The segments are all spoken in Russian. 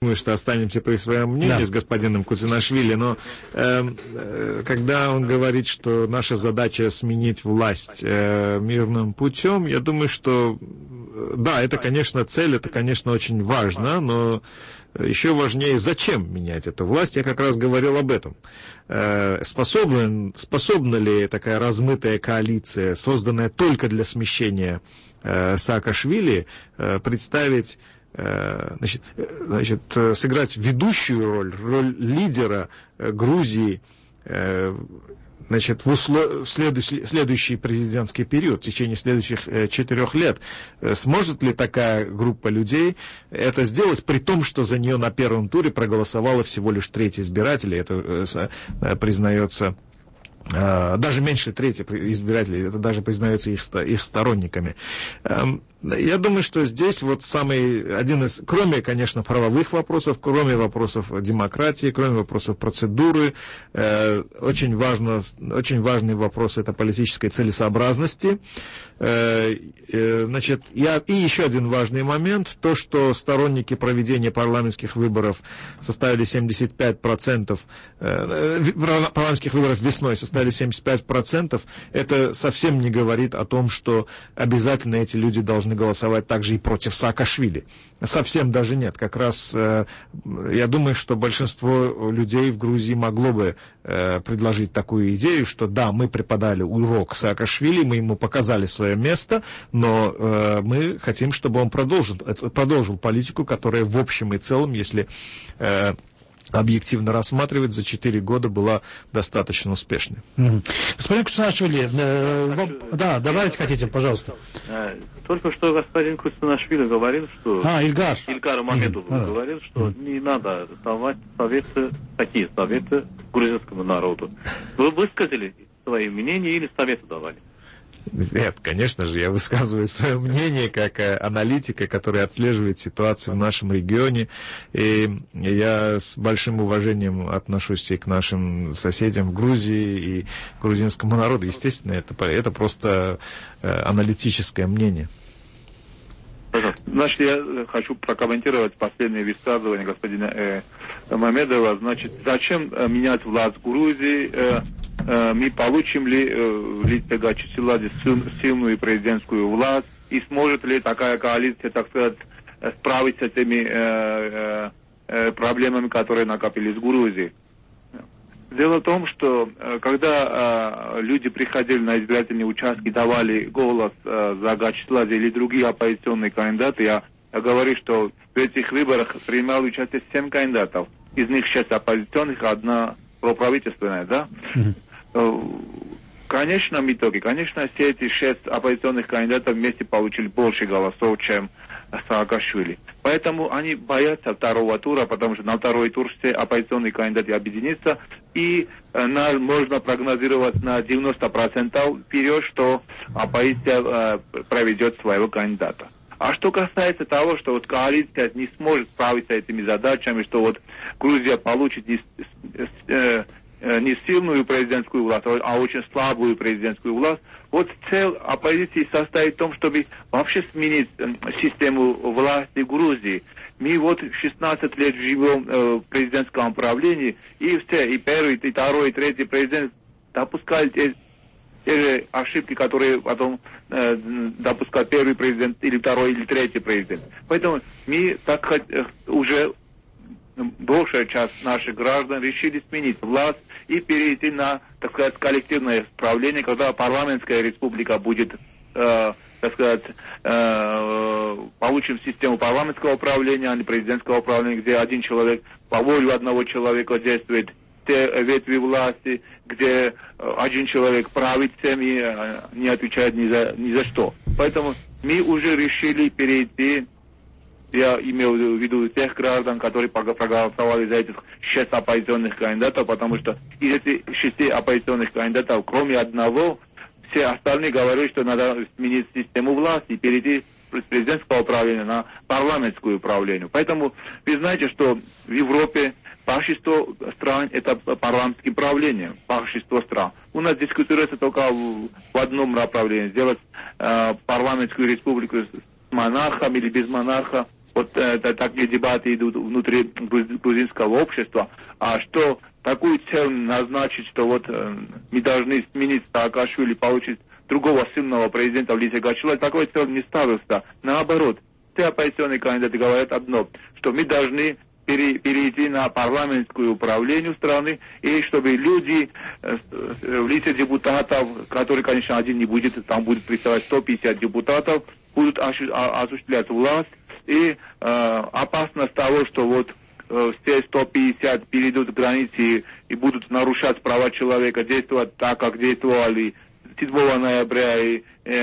думаю, что останемся при своем мнении с господином Куцинашвили, но когда он говорит, что наша задача сменить власть мирным путем, я думаю, что да, это, конечно, цель, это, конечно, очень важно, но еще важнее, зачем менять эту власть. Я как раз говорил об этом. Способна ли такая размытая коалиция, созданная только для смещения Саакашвили, представить, сыграть ведущую роль лидера Грузии, в следующий президентский период, в течение следующих 4 лет. Сможет ли такая группа людей это сделать, при том, что за нее на первом туре проголосовало всего лишь 1/3 избирателей, это признается, даже меньше 1/3 избирателей, это даже признается их сторонниками. Я думаю, что здесь вот один из, кроме, конечно, правовых вопросов, кроме вопросов демократии, кроме вопросов процедуры, очень важный вопрос это политической целесообразности. И еще один важный момент, то, что сторонники проведения парламентских выборов составили 75%, парламентских выборов весной составили 75%, это совсем не говорит о том, что обязательно эти люди должны голосовать также и против Саакашвили. Совсем даже нет. Как раз я думаю, что большинство людей в Грузии могло бы предложить такую идею, что да, мы преподали урок Саакашвили, мы ему показали свое место, но мы хотим, чтобы он продолжил политику, которая в общем и целом, если объективно рассматривать, за 4 года была достаточно успешной. Господин Куцинашвили, да, добавить хотите, пожалуйста. Только что господин Куцинашвили говорил, что... Ильгар Мамедов говорил, что не надо давать такие советы грузинскому народу. Вы высказали свои мнения или советы давали? Нет, конечно же, я высказываю свое мнение как аналитика, который отслеживает ситуацию в нашем регионе, и я с большим уважением отношусь и к нашим соседям в Грузии, и к грузинскому народу. Естественно, это просто аналитическое мнение. Значит, я хочу прокомментировать последнее высказывание господина Мамедова. Значит, зачем менять власть в Грузии? Мы получим ли в лице Гачи-Силадзе сильную президентскую власть, и сможет ли такая коалиция, так сказать, справиться с этими проблемами, которые накопились в Грузии. Дело в том, что когда люди приходили на избирательные участки, давали голос за Гачи-Силадзе или другие оппозиционные кандидаты, я говорю, что в этих выборах принимало участие 7 кандидатов, из них 6 оппозиционных, 1 проправительственная, да? В конечном итоге, конечно, все эти 6 оппозиционных кандидатов вместе получили больше голосов, чем Саакашвили. Поэтому они боятся второго тура, потому что на второй тур все оппозиционные кандидаты объединятся, и можно прогнозировать на 90% вперед, что оппозиция проведет своего кандидата. А что касается того, что вот коалиция не сможет справиться с этими задачами, что вот Грузия получит не сильную президентскую власть, а очень слабую президентскую власть. Вот цель оппозиции состоит в том, чтобы вообще сменить систему власти Грузии. Мы вот 16 лет живем в президентском управлении, и все, и первый, и второй, и третий президент допускали те же ошибки, которые потом допускает первый президент, или второй, или третий президент. Поэтому мы так уже... большая часть наших граждан решили сменить власть и перейти на, так сказать, коллективное правление, когда парламентская республика будет, так сказать, получим систему парламентского управления, а не президентского управления, где один человек по воле одного человека действует те ветви власти, где один человек правит всем и не отвечает ни за что. Поэтому мы уже решили перейти. Я имел в виду тех граждан, которые проголосовали за этих 6 оппозиционных кандидатов, потому что из этих 6 оппозиционных кандидатов, кроме одного, все остальные говорят, что надо сменить систему власти и перейти с президентского управления на парламентское управление. Поэтому вы знаете, что в Европе большинство стран это парламентское правление, большинство стран. У нас дискутируется только в одном направлении, сделать парламентскую республику с монархом или без монарха. вот такие дебаты идут внутри грузинского общества, а что такую цель назначить, что вот мы должны сменить Саакашвили, получить другого сильного президента в лице Гачила, такой цель не ставился. Наоборот, все оппозиционные кандидаты говорят одно, что мы должны перейти на парламентское управление страны, и чтобы люди в лице депутатов, которые, конечно, один не будет, там будет представлять 150 депутатов, будут осуществлять власть, и опасность того, что вот все 150 перейдут границы и будут нарушать права человека, действовать так, как действовали 7 ноября и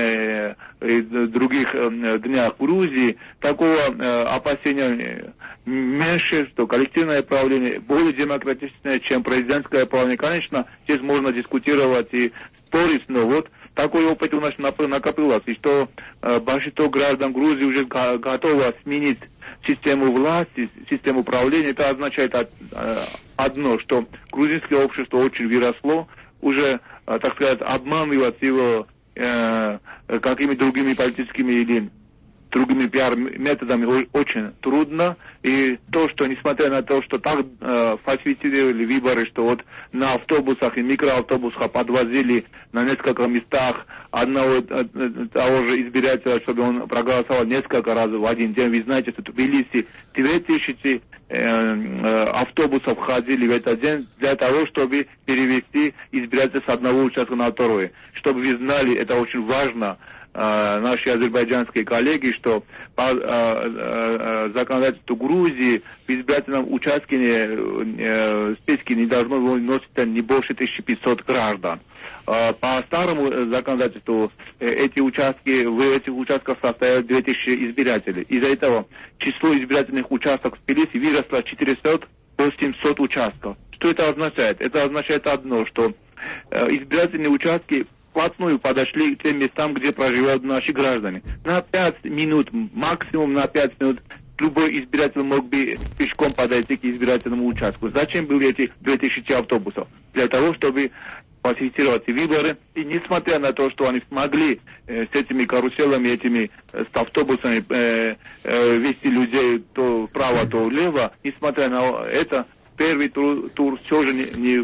других днях в Грузии, такого опасения меньше, что коллективное правление более демократичное, чем президентское правление. Конечно, здесь можно дискутировать и спорить, но вот такой опыт у нас накопился, и что большинство граждан Грузии уже готово сменить систему власти, систему управления. Это означает одно, что грузинское общество очень выросло, уже, так сказать, обманывать его какими-то другими политическими или другими пиар-методами очень трудно. И то, что, несмотря на то, что так фальсифицировали выборы, что вот на автобусах и микроавтобусах подвозили на несколько местах одного того же избирателя, чтобы он проголосовал несколько раз в один день. Вы знаете, что в Тбилиси 2000 автобусов ходили в этот день для того, чтобы перевести избирателя с одного участка на второй. Чтобы вы знали, это очень важно, наши азербайджанские коллеги, что по законодательству Грузии в избирательном участке списки не должно носить не больше 1500 граждан. По старому законодательству в этих участках состоят 2000 избирателей. Из-за этого число избирательных участков в Тбилиси выросло 400-800 участков. Что это означает? Это означает одно, что избирательные участки вплотную подошли к тем местам, где проживают наши граждане. На 5 минут, максимум на 5 минут, любой избиратель мог бы пешком подойти к избирательному участку. Зачем были эти 2000 автобусов? Для того, чтобы фальсифицировать выборы. И несмотря на то, что они смогли с этими каруселями, с автобусами вести людей то вправо, то влево, несмотря на это, первый тур все же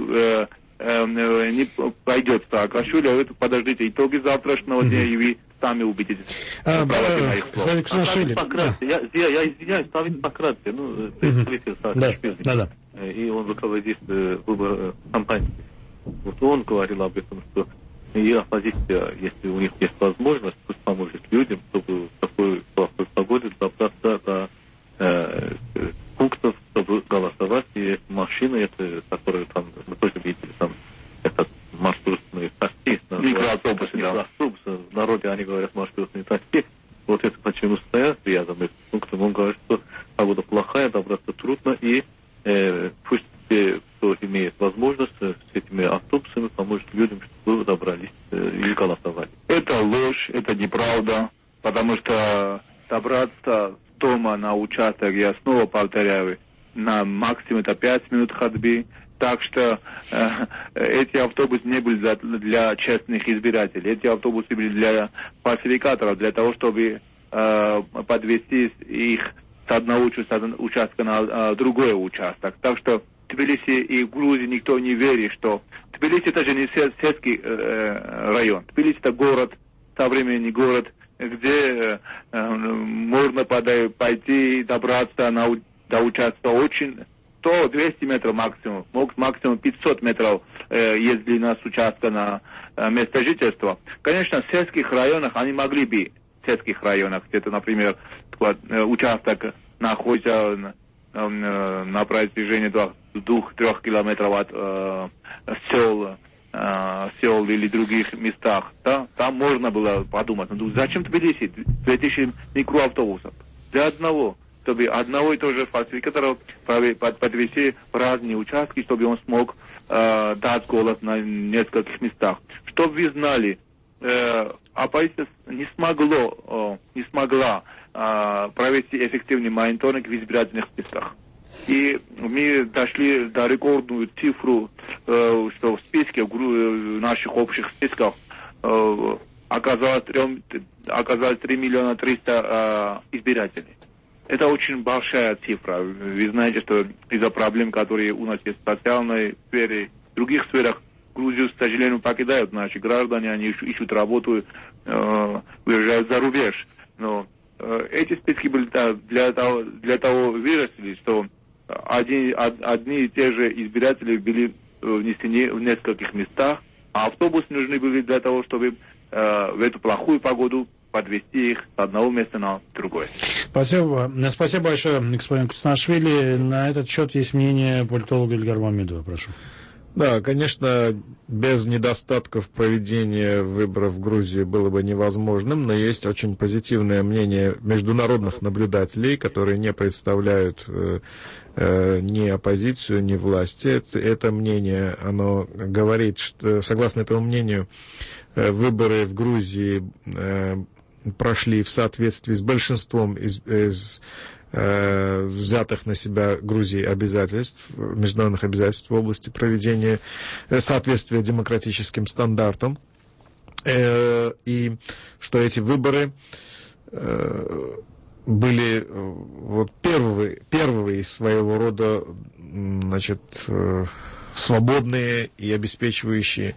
не пойдет так. А Шуля, подождите итоги завтрашнего дня, и вы сами убедитесь. Я извиняюсь, ставить Сократия, представитель Саакашвили. Да. И он руководит выбор кампании. Вот он говорил об этом, что и оппозиция, если у них есть возможность, пусть поможет людям, чтобы в такой плохой погоде добраться до пунктов, чтобы голосовать. И машины, которые там, мы тоже видели, там, это маршрутные такси. Микроавтобусы. В народе они говорят маршрутные такси. Вот это почему стоят рядом с пунктом. Он говорит, что погода плохая, добраться трудно, и пусть те, кто имеет возможность с этими автобусами, поможет людям, чтобы добрались и голосовали. Это ложь, это неправда, потому что добраться с дома на участок, я снова повторяю, на максимум это 5 минут ходьбы. Так что эти автобусы не были для честных избирателей. Эти автобусы были для фальсификаторов, для того, чтобы подвести их с одного участка на другой участок. Так что в Тбилиси и в Грузии никто не верит, что Тбилиси это же не сельский район. Тбилиси это город, современный город, где можно пойти добраться до участка очень 100-200 метров максимум, максимум 500 метров есть длина с участка на место жительства. Конечно, в сельских районах они могли бы, где-то, например, участок находится на протяжении 2-3 километров от сел или других местах, да? Там можно было подумать, зачем Тбилиси 2000 микроавтобусов? Для одного, чтобы одного и того же фальсификатора подвести в разные участки, чтобы он смог дать голос на нескольких местах. Чтобы вы знали, оппозиция не смогла провести эффективный мониторинг в избирательных списках. И мы дошли до рекордную цифру, что в списке, в наших общих списках оказалось 3 миллиона 300 избирателей. это очень большая цифра. Вы знаете, что из-за проблем, которые у нас есть в социальной сфере, в других сферах, Грузию, к сожалению, покидают наши граждане, они ищут работу, уезжают за рубеж. Но эти списки были для того выросли, что одни и те же избиратели были внесены в нескольких местах, а автобусы нужны были для того, чтобы в эту плохую погоду подвести их с одного места на другое. Спасибо. Спасибо большое, господин Куцнашвили. На этот счет есть мнение политолога Ильгара Мамедова. Прошу. Да, конечно, без недостатков проведения выборов в Грузии было бы невозможным, но есть очень позитивное мнение международных наблюдателей, которые не представляют ни оппозицию, ни власти. Это мнение, оно говорит, что, согласно этому мнению, выборы в Грузии прошли в соответствии с большинством из взятых на себя Грузией обязательств, международных обязательств в области проведения соответствия демократическим стандартам, и что эти выборы были вот первые из своего рода, значит, свободные и обеспечивающие,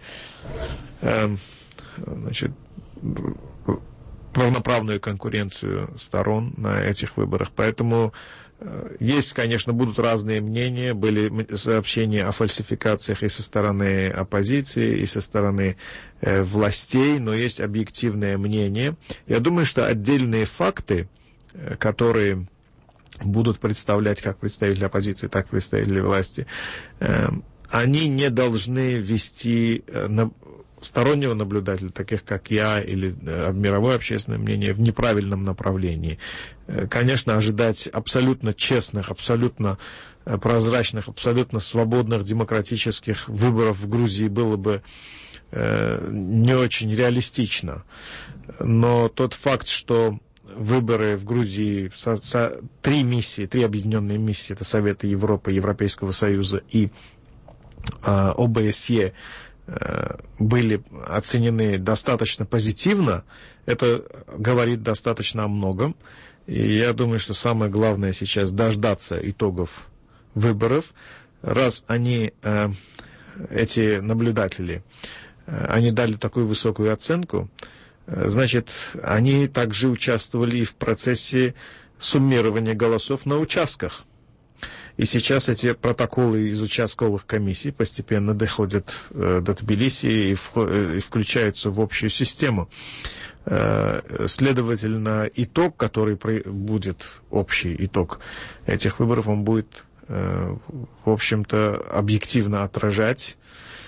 значит, равноправную конкуренцию сторон на этих выборах. Поэтому есть, конечно, будут разные мнения, были сообщения о фальсификациях и со стороны оппозиции, и со стороны властей, но есть объективное мнение. Я думаю, что отдельные факты, которые будут представлять как представители оппозиции, так и представители власти, они не должны вести стороннего наблюдателя, таких как я, или мировое общественное мнение, в неправильном направлении. Конечно, ожидать абсолютно честных, абсолютно прозрачных, абсолютно свободных демократических выборов в Грузии было бы не очень реалистично. Но тот факт, что выборы в Грузии, три объединенные миссии, это Советы Европы, Европейского Союза и ОБСЕ, были оценены достаточно позитивно, это говорит достаточно о многом. И я думаю, что самое главное сейчас дождаться итогов выборов. Раз они, эти наблюдатели, они дали такую высокую оценку, значит, они также участвовали и в процессе суммирования голосов на участках. И сейчас эти протоколы из участковых комиссий постепенно доходят до Тбилиси и включаются в общую систему. Следовательно, итог, который будет, общий итог этих выборов, он будет, в общем-то, объективно отражать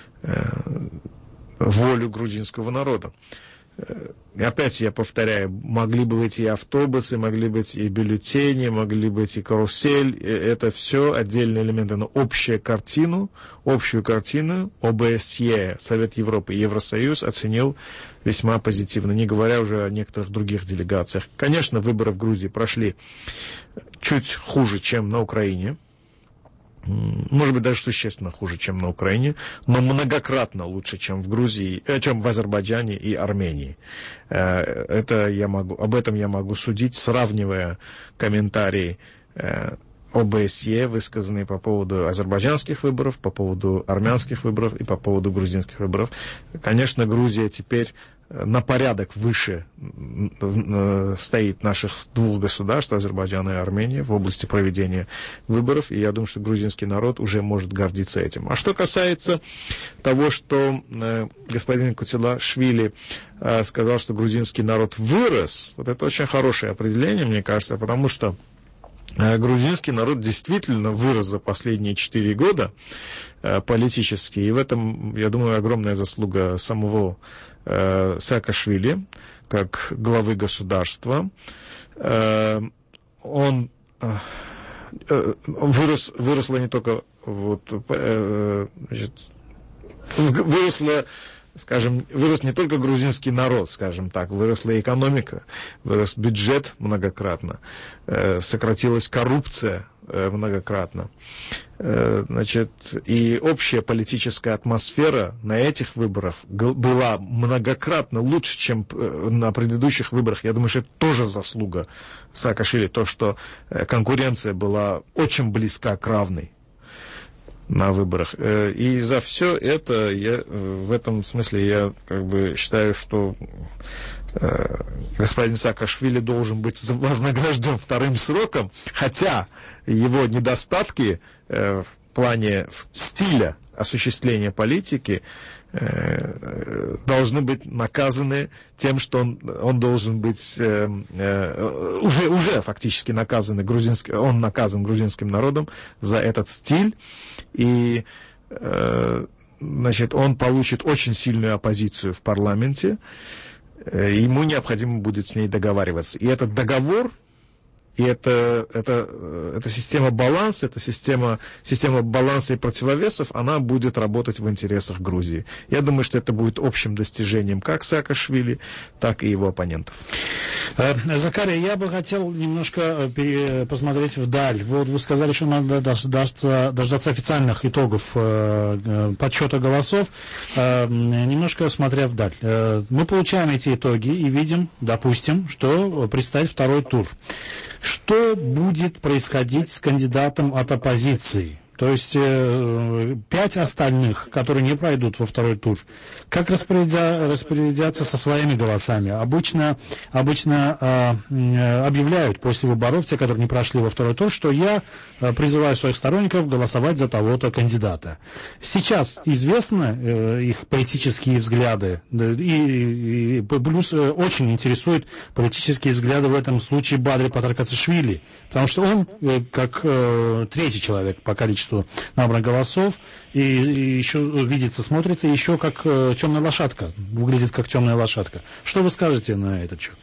волю грузинского народа. И опять я повторяю, могли бы быть и автобусы, могли быть и бюллетени, могли быть и карусель. Это все отдельные элементы, но общую картину ОБСЕ, Совет Европы и Евросоюз оценил весьма позитивно, не говоря уже о некоторых других делегациях. Конечно, выборы в Грузии прошли чуть хуже, чем на Украине. Может быть, даже существенно хуже, чем на Украине, но многократно лучше, чем в Грузии, чем в Азербайджане и Армении. Об этом я могу судить, сравнивая комментарии ОБСЕ, высказанные по поводу азербайджанских выборов, по поводу армянских выборов и по поводу грузинских выборов. Конечно, Грузия теперь на порядок выше стоит наших двух государств, Азербайджана и Армения, в области проведения выборов, и я думаю, что грузинский народ уже может гордиться этим. А что касается того, что господин Кутилашвили сказал, что грузинский народ вырос, вот это очень хорошее определение, мне кажется, потому что грузинский народ действительно вырос за последние 4 года политически, и в этом, я думаю, огромная заслуга самого Саакашвили, как главы государства. Он выросла не только вырос не только грузинский народ, скажем так, выросла экономика, вырос бюджет многократно, сократилась коррупция многократно. Значит, и общая политическая атмосфера на этих выборах была многократно лучше, чем на предыдущих выборах. Я думаю, что это тоже заслуга Саакашвили, то, что конкуренция была очень близка к равной на выборах. И за все это в этом смысле я считаю, что господин Саакашвили должен быть вознагражден вторым сроком, хотя его недостатки в плане стиля осуществления политики должны быть наказаны тем, что он должен быть уже фактически наказан грузинским народом за этот стиль, и значит, он получит очень сильную оппозицию в парламенте, ему необходимо будет с ней договариваться. И этот договор, и это система баланса, это система баланса и противовесов, она будет работать в интересах Грузии. Я думаю, что это будет общим достижением как Саакашвили, так и его оппонентов. Закарий, я бы хотел немножко посмотреть вдаль. Вот вы сказали, что надо дождаться официальных итогов подсчета голосов. Немножко смотря вдаль. Мы получаем эти итоги и видим, допустим, что предстоит второй тур. Что будет происходить с кандидатом от оппозиции? То есть 5 остальных, которые не пройдут во второй тур, как распорядятся со своими голосами? Обычно объявляют после выборов, те, которые не прошли во второй тур, что я призываю своих сторонников голосовать за того-то кандидата. Сейчас известны их политические взгляды, и плюс очень интересуют политические взгляды в этом случае Бадри Патаркашвили, потому что он, как третий человек по количеству набранных голосов, и еще видится, смотрится еще как темная лошадка, выглядит как темная лошадка. Что вы скажете на этот счет?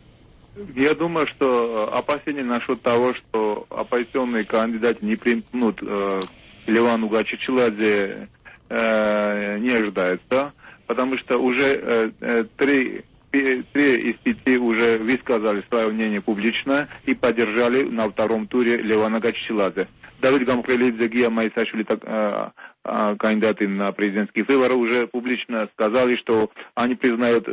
Я думаю, что опасения насчет того, что оппозиционные кандидаты не примкнут к Левану Гачичиладзе, не ожидается, потому что уже три из 5 уже высказали свое мнение публично и поддержали на втором туре Левана Гачичиладзе. Давид Гамхрелидзе, Гия Майсашвили, кандидаты на президентские выборы, уже публично сказали, что они признают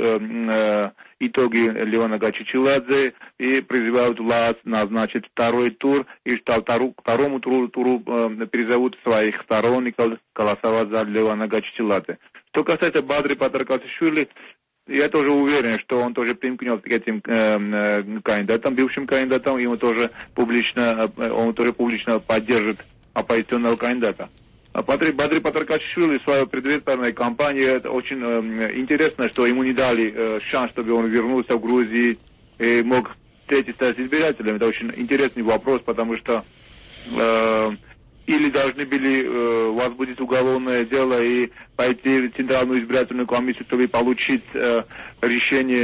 итоги Левана Гачичиладзе и призывают власть назначить второй тур, и что второму туру призовут своих сторонников голосовать за Левана Гачичиладзе. Что касается Бадри Патаркашвили, я тоже уверен, что он тоже примкнет к этим кандидатам, бывшим кандидатам, и он тоже публично поддержит оппозиционного кандидата. Бадри Патаркашвили в своей предвыборной кампании, это очень интересно, что ему не дали шанс, чтобы он вернулся в Грузию и мог встретиться с избирателями. Это очень интересный вопрос, потому что или должны были возбудить уголовное дело и пойти в Центральную избирательную комиссию, чтобы получить разрешение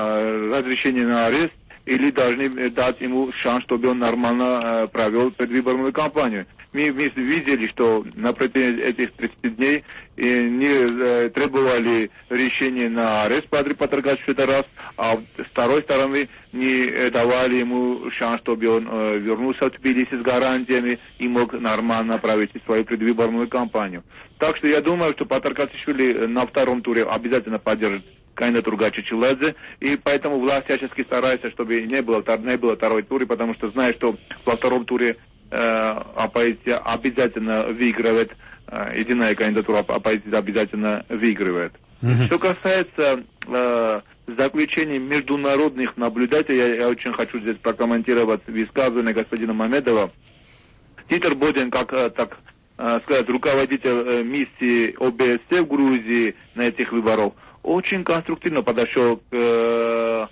на арест, или должны дать ему шанс, чтобы он нормально провел предвыборную кампанию. Мы видели, что на протяжении этих 30 дней не требовали решения на арест Бадри Патаркашвили, это раз, а с второй стороны не давали ему шанс, чтобы он вернулся в Тбилиси с гарантиями и мог нормально провести свою предвыборную кампанию. Так что я думаю, что Патаркашвили на втором туре обязательно поддержит кандидатуру Гачичиладзе, и поэтому власть всячески старается, чтобы не было второй тура, потому что знает, что во втором туре оппозиция обязательно выигрывает, единая кандидатура оппозиции обязательно выигрывает. Что касается заключений международных наблюдателей, я очень хочу здесь прокомментировать высказывание господина Мамедова. Титер Боден, как сказать, руководитель миссии ОБСЕ в Грузии на этих выборах, очень конструктивно подошел к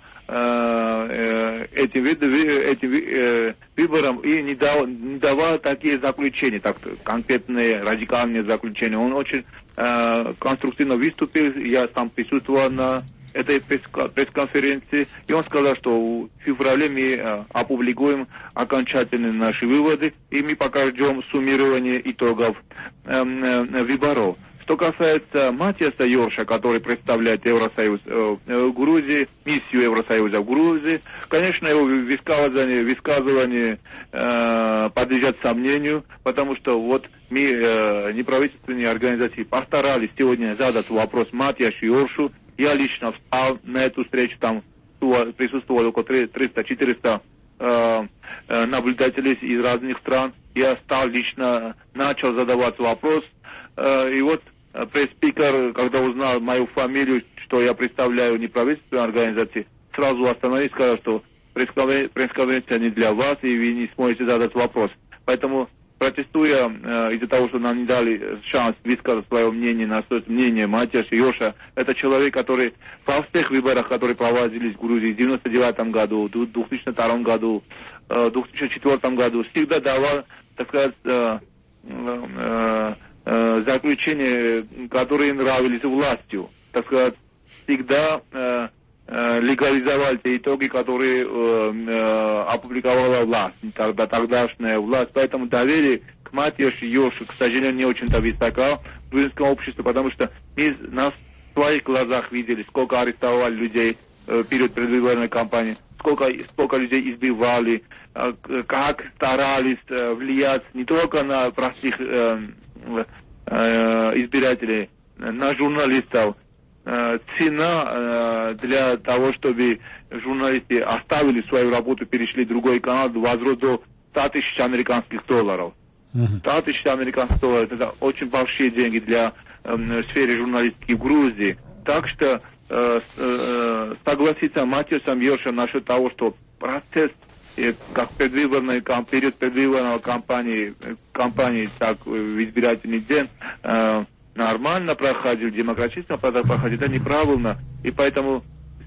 этим выборам и не давал такие заключения, так конкретные радикальные заключения. Он очень конструктивно выступил, я сам присутствовал на этой пресс-конференции, и он сказал, что в феврале мы опубликуем окончательные наши выводы, и мы пока ждем суммирования итогов выборов. С Что касается Матиаса Йорша, который представляет Евросоюз Грузии, миссию Евросоюза в Грузии, конечно, его высказывания подлежат сомнению, потому что вот мы, неправительственные организации, постарались сегодня задать вопрос Матиасу Йоршу. Я лично встал на эту встречу, там присутствовало около 300-400 наблюдателей из разных стран. Я начал задавать вопрос. И вот пресс-спикер, когда узнал мою фамилию, что я представляю неправительственную организацию, сразу остановился, сказал, что пресс-конференция не для вас, и вы не сможете задать вопрос. Поэтому, протестуя из-за того, что нам не дали шанс высказать свое мнение, мнение Матиаса Йорша, это человек, который во всех выборах, которые проводились в Грузии в 1999 году, в 2002 году, в 2004 году, всегда давал, так сказать, заключения, которые нравились властью. Так сказать, всегда легализовали те итоги, которые опубликовала власть, тогдашняя власть. Поэтому доверие к Матиасу Йоршу, к сожалению, не очень-то высоко в грузинском обществе, потому что мы в своих глазах видели, сколько арестовали людей перед предвыборной кампанией, сколько людей избивали, как старались влиять не только на простых избирателей, на журналистов. Цена для того, чтобы журналисты оставили свою работу, перешли в другой канал, возрос до $100 тысяч американских долларов. 100 тысяч американских долларов — это очень большие деньги для сферы журналистики в Грузии. Так что согласиться Матиасом Йоршем насчет того, что процесс как перед предвыборной кампании, так в избирательный день нормально проходил, демократично проходил, это неправильно. И поэтому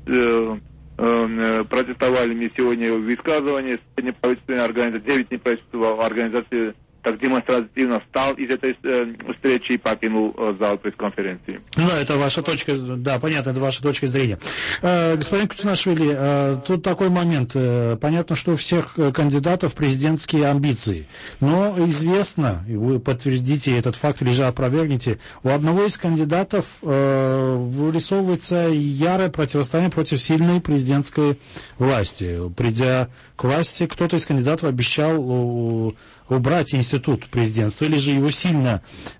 протестовали мы сегодня высказывания с неправительственной организацией, 9 неправительственных организаций так демонстративно встал из этой встречи и покинул зал пресс-конференции. Ну, это ваша точка, да, понятно, это ваша точка зрения. Господин Куцинашвили, тут такой момент. Понятно, что у всех кандидатов президентские амбиции, но известно, и вы подтвердите этот факт или же опровергнете, у одного из кандидатов вырисовывается ярое противостояние против сильной президентской власти. Придя к власти, кто-то из кандидатов обещал убрать институт президентства, или же его сильно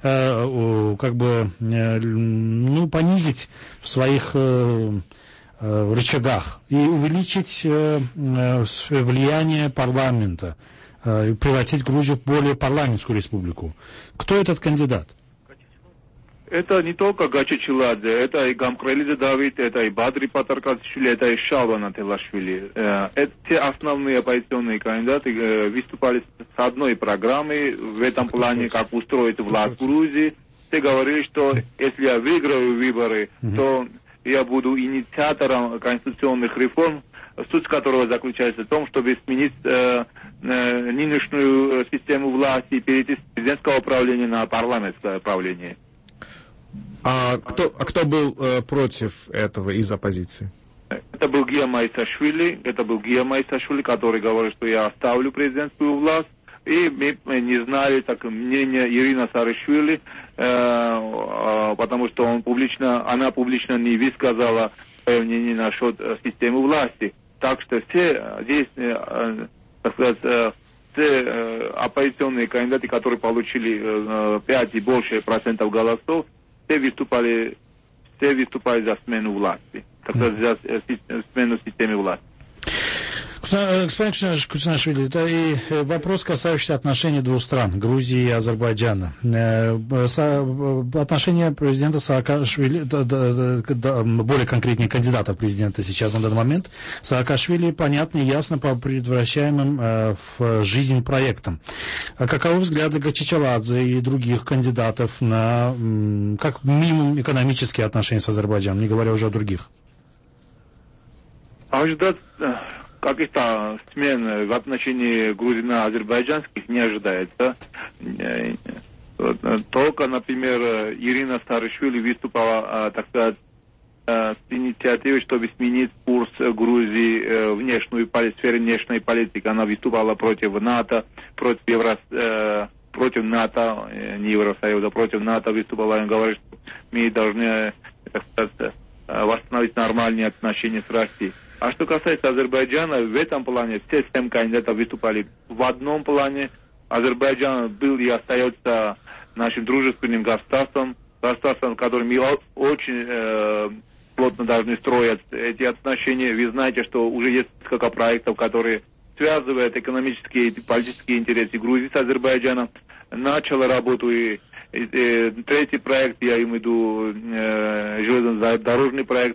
понизить в своих рычагах и увеличить влияние парламента, превратить Грузию в более парламентскую республику. Кто этот кандидат? Это не только Гачичиладзе, это и Гамкрелидзе Давид, это и Бадри Патаркашвили, это и Шалван Ателашвили. Все основные оппозиционные кандидаты выступали с одной программой в этом плане, как устроить власть в Грузии. Все говорили, что если я выиграю выборы, то я буду инициатором конституционных реформ, суть которого заключается в том, чтобы сменить нынешнюю систему власти и перейти с президентского управления на парламентское управление. А кто был против этого из оппозиции? Это был Гия Майсашвили, который говорит, что я оставлю президентскую власть. И мы не знали мнения Ирины Сарышвили, потому что она публично не высказала свое мнение насчет системы власти. Так что все здесь, так сказать, все оппозиционные кандидаты, которые получили 5 и больше процентов голосов, все выступали за смену власти, так сказать, за смену системы власти. Господин Куцинашвили, это и вопрос, касающийся отношений двух стран, Грузии и Азербайджана. Отношения президента Саакашвили, более конкретнее кандидата в президента сейчас на данный момент, Саакашвили, понятно и ясно по предотвращаемым в жизнь проектам. Каковы взгляды Гачичиладзе и других кандидатов на, как минимум, экономические отношения с Азербайджаном, не говоря уже о других? Ожидать каких-то смен в отношении грузино-азербайджанских не ожидается. Только, например, Ирина Сарышвили выступала, так сказать, с инициативой, чтобы сменить курс Грузии в сфере внешней политики. Она выступала против НАТО, против НАТО, не Евросоюза, против НАТО выступала. Она говорит, что мы должны, так сказать, восстановить нормальные отношения с Россией. А что касается Азербайджана, в этом плане все 7 кандидатов выступали в одном плане. Азербайджан был и остается нашим дружественным государством, с которым мы очень плотно должны строить эти отношения. Вы знаете, что уже есть несколько проектов, которые связывают экономические и политические интересы Грузии с Азербайджаном. Начала работу и третий проект, я имею в виду железнодорожный проект,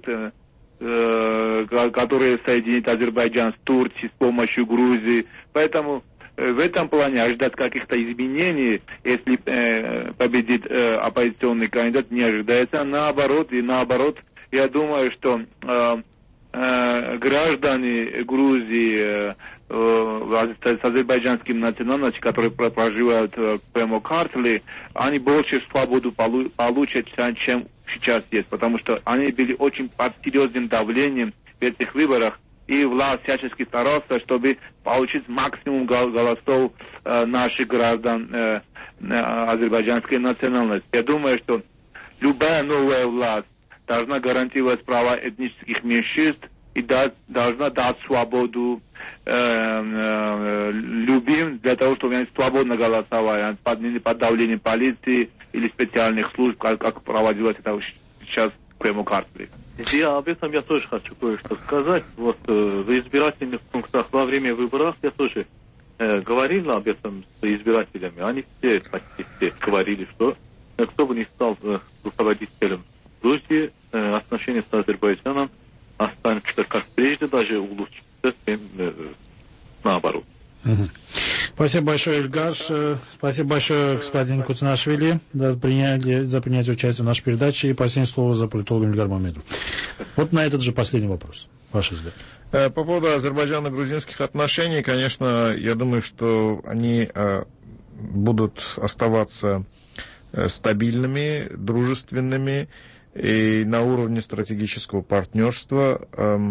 который соединит Азербайджан с Турцией с помощью Грузии. Поэтому в этом плане ожидать каких-то изменений, если победит оппозиционный кандидат, не ожидается. Наоборот, я думаю, что граждане Грузии с азербайджанским национальностью, которые проживают в Пемокартли, они больше свободу получат, чем сейчас есть, потому что они были очень под серьезным давлением в этих выборах, и власть всячески старался, чтобы получить максимум голосов наших граждан азербайджанской национальности. Я думаю, что любая новая власть должна гарантировать права этнических меньшинств и должна дать свободу любым для того, чтобы они свободно голосовали, под давлением полиции или специальных служб, как проводилось это сейчас в Пемокартли. Об этом я тоже хочу кое-что сказать. Вот в избирательных пунктах во время выборов я тоже говорил об этом с избирателями. Они почти все говорили, что кто бы ни стал руководителем Грузии, отношения с Азербайджаном останутся как прежде, даже улучшатся, наоборот. Спасибо большое, Ильгар. Спасибо большое, господин Куцинашвили, за принятие участия в нашей передаче. И последнее слово за политологом Ильгаром Мамедовым. Вот на этот же последний вопрос. Ваш взгляд. По поводу азербайджано-грузинских отношений, конечно, я думаю, что они будут оставаться стабильными, дружественными и на уровне стратегического партнерства.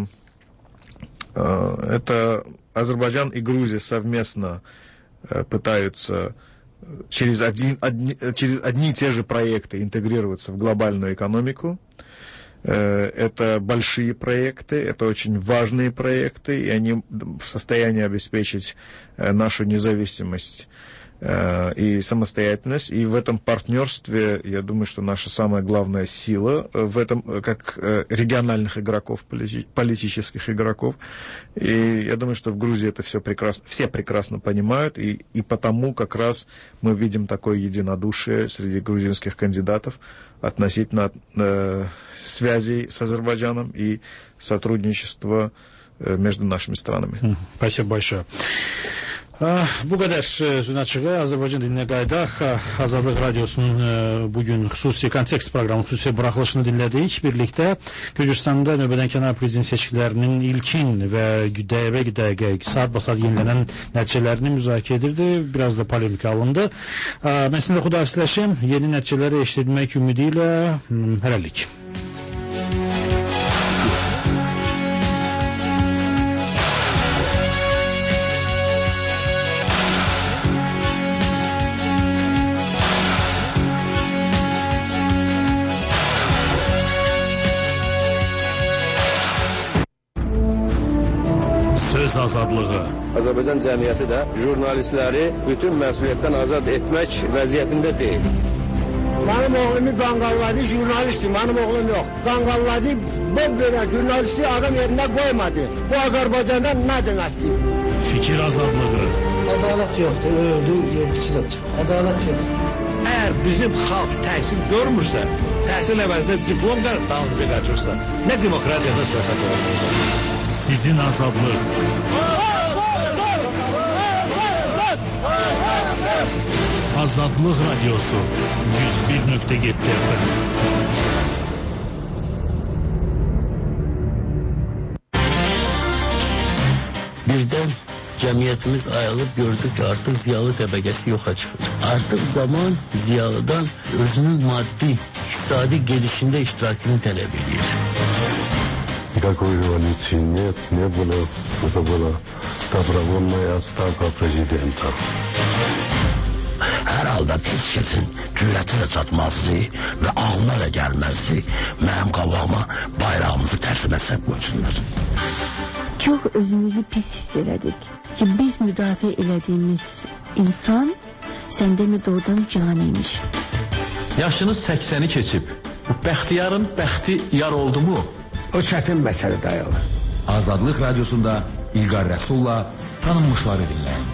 Это Азербайджан и Грузия совместно пытаются через одни и те же проекты интегрироваться в глобальную экономику. Это большие проекты, это очень важные проекты, и они в состоянии обеспечить нашу независимость и самостоятельность. И в этом партнерстве, я думаю, что наша самая главная сила в этом, как региональных игроков, политических игроков. И я думаю, что в Грузии это все прекрасно понимают, и потому как раз мы видим такое единодушие среди грузинских кандидатов относительно связей с Азербайджаном и сотрудничества между нашими странами. Спасибо большое. Bu qədər Zünəçiğə Azərbaycan dilinə qayıdaq. Azadlıq Radiosunun bugün xüsusi kontekst proqramı, xüsusi buraxılışını dinlədik. Birlikdə Gürcüstanda növbədənkənar prezident seçkilərinin ilkin və dəqiqə saat-basaat yenilənən nəticələrini müzakirə edirdi. Biraz da polemika alındı. Mən sizinlə xudahafizləşim. Yeni nəticələri eşitmək ümidi ilə hələlik. Söz azadlığı. Azərbaycan cəmiyyəti də jurnalistləri bütün məsuliyyətdən azad etmək vəziyyətində deyil. Mənim oğlumu qanqalladı, jurnalistdir, mənim oğlum yox. Qanqalladı, belə jurnalisti adam yerində qoymadı. Bu Azərbaycanda nə deməkdir? Fikir azadlığı. Ədalət yoxdur, öldü, yedisi də çıxır. Ədalət yoxdur. Əgər bizim xalq təhsil görmürsə, təhsil əvəzində diplom dalınca qaçırsa, nə demokratiyadan söhbət olur? Sizin azadlıq. Azadlıq Radiosu 101.7 FM. Birdən cəmiyyətimiz ayılıb gördük ki, artıq ziyalı təbəqəsi yoxa çıxır. Artıq zaman ziyalıdan özünün maddi, iqtisadi gedişində iştirakını tələb edir. Такой революции нет, не было. Это была добровольная отставка президента. Hər halda heç kəsin cürəti də çatmazdı və ağlına da gəlməzdi mənim qabağıma bayrağımızı tərsim etsək qoysunlar. Çox özümüzü pis hiss elədik ki, biz müdafiə elədiyimiz insan səndə mi doğrudan caniymiş. Yaşınız 80'i keçib. Bu bəxtiyarın bəxti yar oldu mu? O çətin məsələ dayalı. Azadlıq Radiyosunda İlqar Rəsulla tanınmışları dinləyin.